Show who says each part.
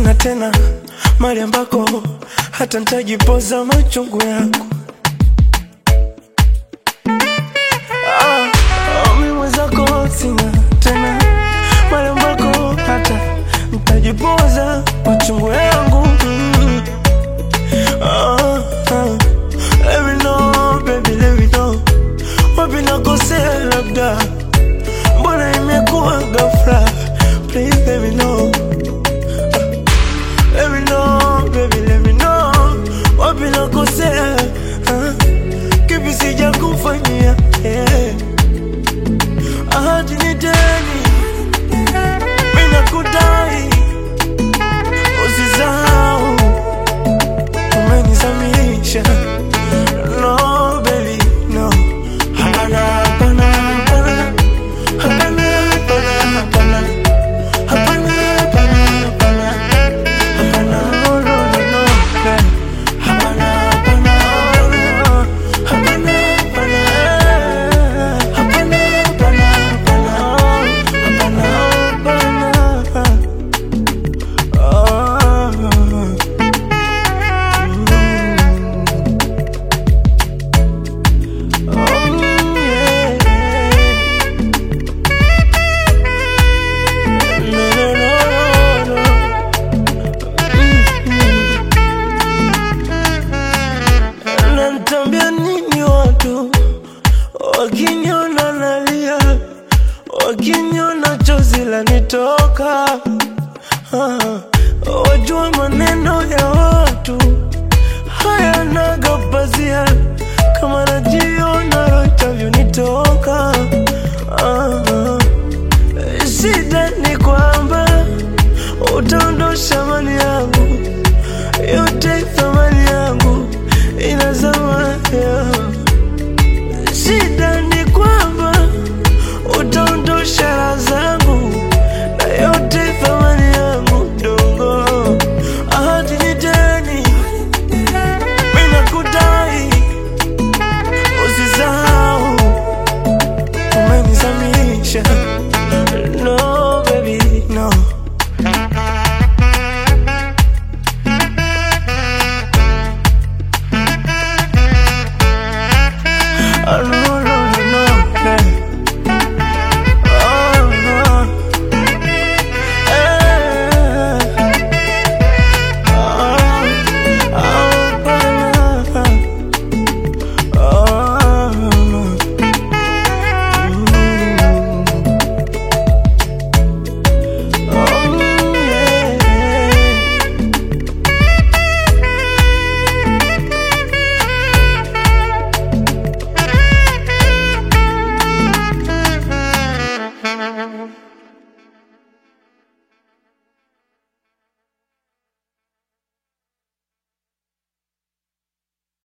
Speaker 1: sina tena mali ambako hata nitajipoza machungu yako. Mimi mwenzako sina tena mali ambako hata nitajipoza machungu yangu. Let me know, baby, let me know. Wapi nakosea labda, mbona imekuwa ghafla? Please let me know. Let me know, baby, let me know. Wapi nakosea, kipi sijakufanyia, ahadi ni deni, mimi nakudai, usisahau, umenizamisha. No, baby, no. Hapana, hapana, hapana. Hapana, hapana, hapana. Hapana, hapana, hapana. Hapana, no, no, no, no. Hapana, hapana, hapana. Hapana, hapana. Hapana, hapana, hapana. Nantambia nini watu wakiniona nalia, wakiniona chozi lanitoka, wajua maneno ya watu hayanaga pazia, kama najiona roho itavyonitoka. Shida ni kwamba utaondosha mali yangu yote, thamani yangu inazama. Shida ni kwamba utaondosha raha zangu na yote thamani yangu ndogo. Ahadi ni deni, mimi nakudai, usisahau, umenizamisha. No, baby, no. No, no, no, no, oh, no.
Speaker 2: Mm-hmm.